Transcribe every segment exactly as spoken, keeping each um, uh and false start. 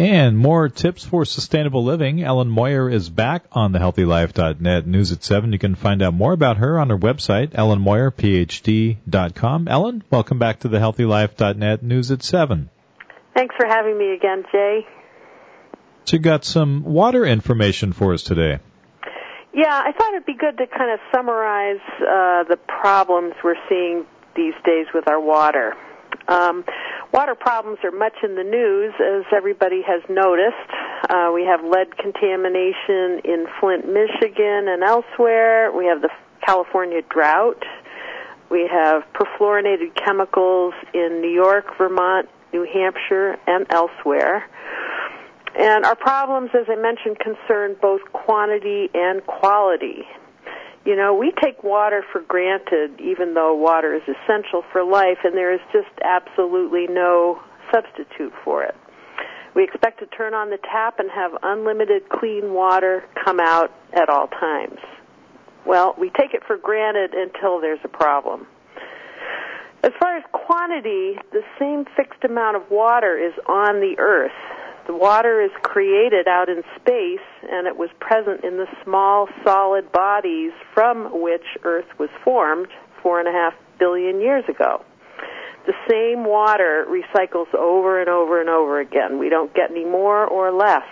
And more tips for sustainable living. Ellen Moyer is back on the healthy life dot net News at seven. You can find out more about her on her website, ellen moyer p h d dot com. Ellen, welcome back to the healthy life dot net News at seven. Thanks for having me again, Jay. So you got some water information for us today. Yeah, I thought it'd be good to kind of summarize uh, the problems we're seeing these days with our water. Um, water problems are much in the news, as everybody has noticed. Uh, we have lead contamination in Flint, Michigan, and elsewhere. We have the California drought. We have perfluorinated chemicals in New York, Vermont, New Hampshire, and elsewhere. And our problems, as I mentioned, concern both quantity and quality. You know, we take water for granted, even though water is essential for life, and there is just absolutely no substitute for it. We expect to turn on the tap and have unlimited clean water come out at all times. Well, we take it for granted until there's a problem. As far as quantity, the same fixed amount of water is on the earth. The water is created out in space, and it was present in the small, solid bodies from which Earth was formed four and a half billion years ago. The same water recycles over and over and over again. We don't get any more or less.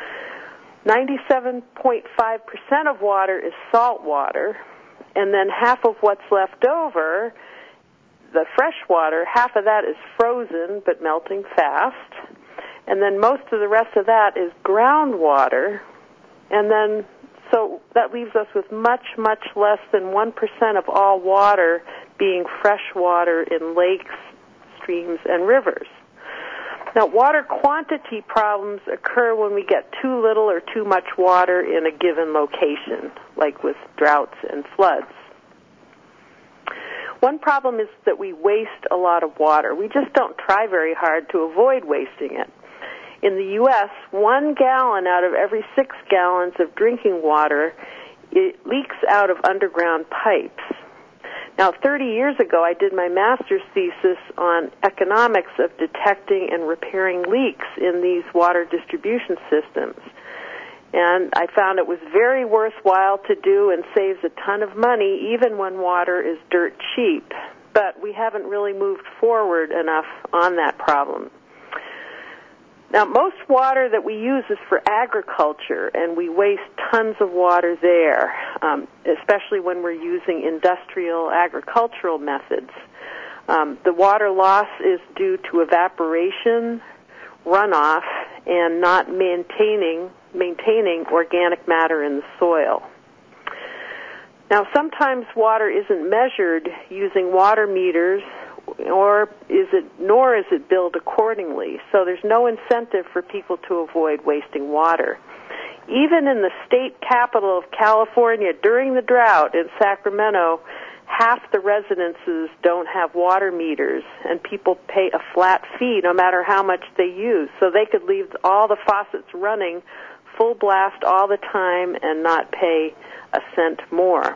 ninety-seven point five percent of water is salt water, and then half of what's left over, the fresh water, half of that is frozen but melting fast. And then most of the rest of that is groundwater, and then so that leaves us with much, much less than one percent of all water being fresh water in lakes, streams, and rivers. Now, water quantity problems occur when we get too little or too much water in a given location, like with droughts and floods. One problem is that we waste a lot of water. We just don't try very hard to avoid wasting it. In the U S, one gallon out of every six gallons of drinking water it leaks out of underground pipes. Now, thirty years ago, I did my master's thesis on economics of detecting and repairing leaks in these water distribution systems. And I found it was very worthwhile to do and saves a ton of money, even when water is dirt cheap. But we haven't really moved forward enough on that problem. Now, most water that we use is for agriculture, and we waste tons of water there, um, especially when we're using industrial agricultural methods. Um, the water loss is due to evaporation, runoff, and not maintaining maintaining organic matter in the soil. Now, sometimes water isn't measured using water meters, or is it, nor is it billed accordingly. So there's no incentive for people to avoid wasting water. Even in the state capital of California, during the drought in Sacramento, half the residences don't have water meters, and people pay a flat fee no matter how much they use. So they could leave all the faucets running full blast all the time and not pay a cent more.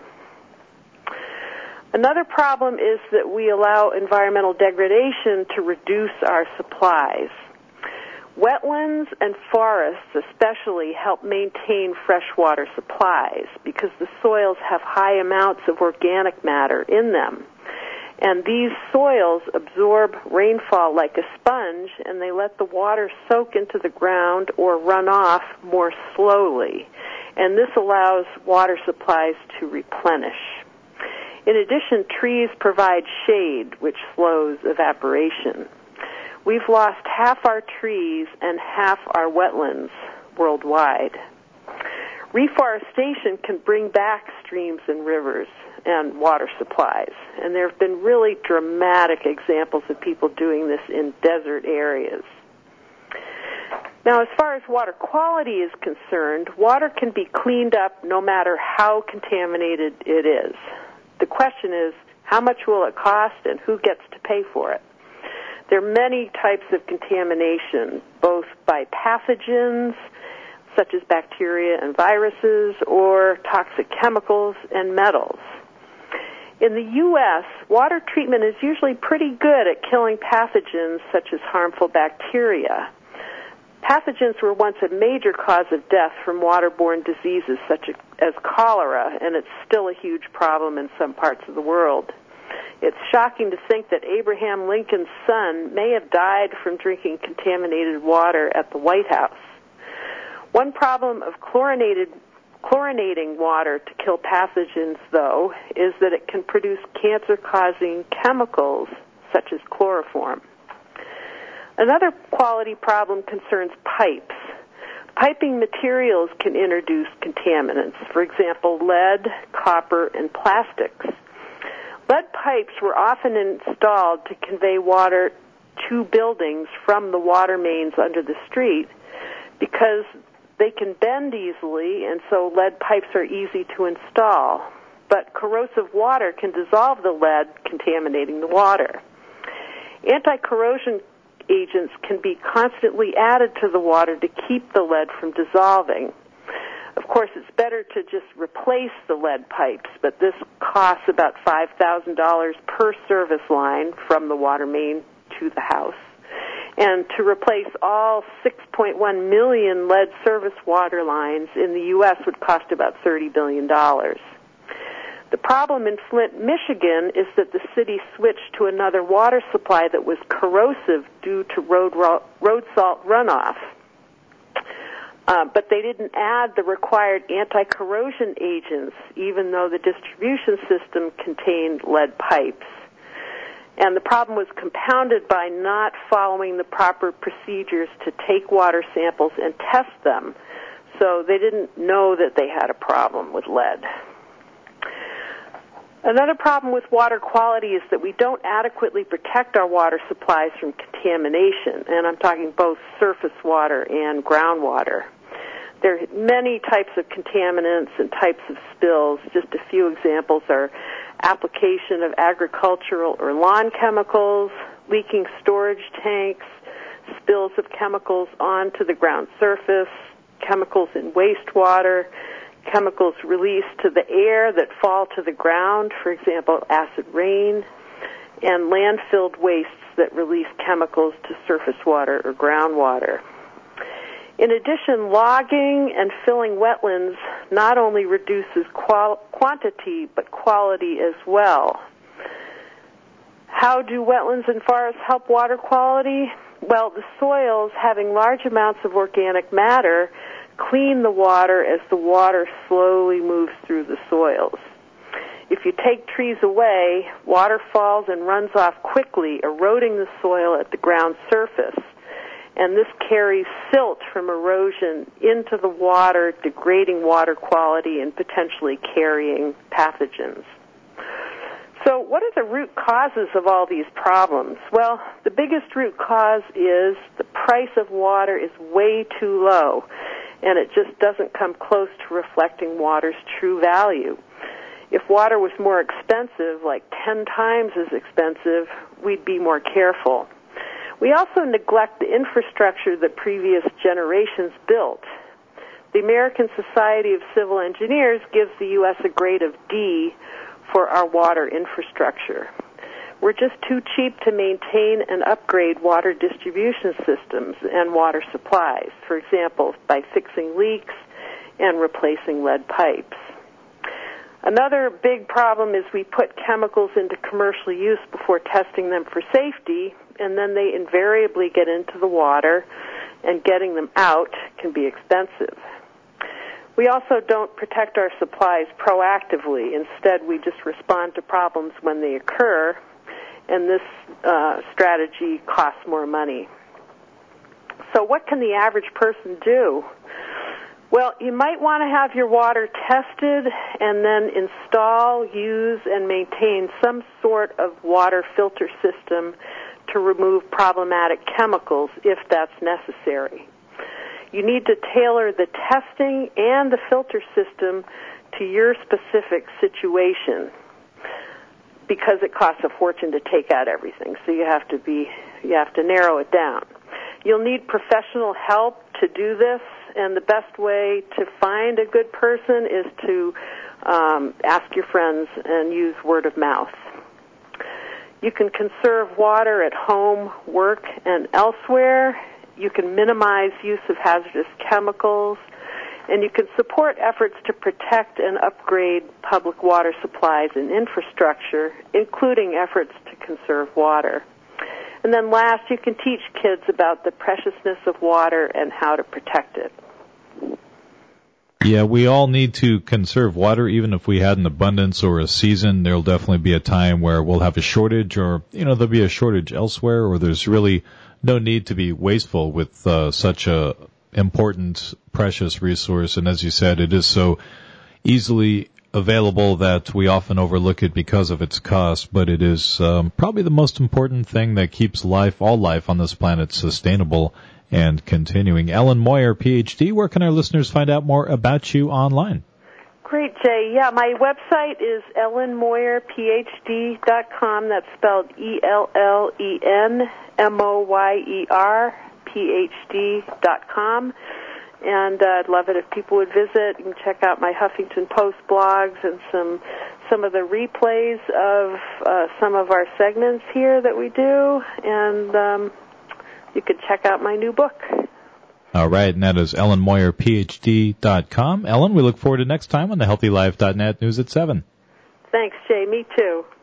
Another problem is that we allow environmental degradation to reduce our supplies. Wetlands and forests especially help maintain freshwater supplies because the soils have high amounts of organic matter in them. And these soils absorb rainfall like a sponge, and they let the water soak into the ground or run off more slowly. And this allows water supplies to replenish. In addition, trees provide shade, which slows evaporation. We've lost half our trees and half our wetlands worldwide. Reforestation can bring back streams and rivers and water supplies, and there have been really dramatic examples of people doing this in desert areas. Now, as far as water quality is concerned, water can be cleaned up no matter how contaminated it is. The question is, how much will it cost and who gets to pay for it? There are many types of contamination, both by pathogens, such as bacteria and viruses, or toxic chemicals and metals. In the U S, water treatment is usually pretty good at killing pathogens such as harmful bacteria. Pathogens were once a major cause of death from waterborne diseases such as cholera, and it's still a huge problem in some parts of the world. It's shocking to think that Abraham Lincoln's son may have died from drinking contaminated water at the White House. One problem of chlorinated, chlorinating water to kill pathogens, though, is that it can produce cancer-causing chemicals such as chloroform. Another quality problem concerns pipes. Piping materials can introduce contaminants, for example, lead, copper, and plastics. Lead pipes were often installed to convey water to buildings from the water mains under the street because they can bend easily, and so lead pipes are easy to install. But corrosive water can dissolve the lead, contaminating the water. Anti-corrosion agents can be constantly added to the water to keep the lead from dissolving. Of course, it's better to just replace the lead pipes, but this costs about five thousand dollars per service line from the water main to the house. And to replace all six point one million lead service water lines in the U S would cost about thirty billion dollars. The problem in Flint, Michigan, is that the city switched to another water supply that was corrosive due to road, road salt runoff. Uh, but they didn't add the required anti-corrosion agents, even though the distribution system contained lead pipes. And the problem was compounded by not following the proper procedures to take water samples and test them. So they didn't know that they had a problem with lead. Another problem with water quality is that we don't adequately protect our water supplies from contamination, and I'm talking both surface water and groundwater. There are many types of contaminants and types of spills. Just a few examples are application of agricultural or lawn chemicals, leaking storage tanks, spills of chemicals onto the ground surface, chemicals in wastewater, chemicals released to the air that fall to the ground, for example, acid rain, and landfilled wastes that release chemicals to surface water or groundwater. In addition, logging and filling wetlands not only reduces qual- quantity but quality as well. How do wetlands and forests help water quality? Well, the soils, having large amounts of organic matter, clean the water as the water slowly moves through the soils. If you take trees away, water falls and runs off quickly, eroding the soil at the ground surface. And this carries silt from erosion into the water, degrading water quality and potentially carrying pathogens. So what are the root causes of all these problems? Well, the biggest root cause is the price of water is way too low, and it just doesn't come close to reflecting water's true value. If water was more expensive, like ten times as expensive, we'd be more careful. We also neglect the infrastructure that previous generations built. The American Society of Civil Engineers gives the U S a grade of D for our water infrastructure. We're just too cheap to maintain and upgrade water distribution systems and water supplies, for example, by fixing leaks and replacing lead pipes. Another big problem is we put chemicals into commercial use before testing them for safety, and then they invariably get into the water, and getting them out can be expensive. We also don't protect our supplies proactively. Instead, we just respond to problems when they occur, and this uh, strategy costs more money. So what can the average person do? Well, you might want to have your water tested and then install, use, and maintain some sort of water filter system to remove problematic chemicals if that's necessary. You need to tailor the testing and the filter system to your specific situation because it costs a fortune to take out everything, so you have to be you have to narrow it down. You'll need professional help to do this, and the best way to find a good person is to um, ask your friends and use word of mouth. You can conserve water at home, work, and elsewhere, you can minimize use of hazardous chemicals, and you can support efforts to protect and upgrade public water supplies and infrastructure, including efforts to conserve water. And then last, you can teach kids about the preciousness of water and how to protect it. Yeah, we all need to conserve water. Even if we had an abundance or a season, there'll definitely be a time where we'll have a shortage, or, you know, there'll be a shortage elsewhere, or there's really no need to be wasteful with uh, such a important, precious resource. And as you said, it is so easily available that we often overlook it because of its cost, but it is um, probably the most important thing that keeps life, all life on this planet, sustainable and continuing. Ellen Moyer, P H D, where can our listeners find out more about you online? Great, Jay. Yeah, my website is ellen moyer p h d dot com. That's spelled E L L E N M O Y E R, P H D dot com. And uh, I'd love it if people would visit and check out my Huffington Post blogs and some some of the replays of uh, some of our segments here that we do. And um, you could check out my new book. All right, and that is ellen moyer p h d dot com. Ellen, we look forward to next time on the healthy life dot net News at seven. Thanks, Jay. Me too.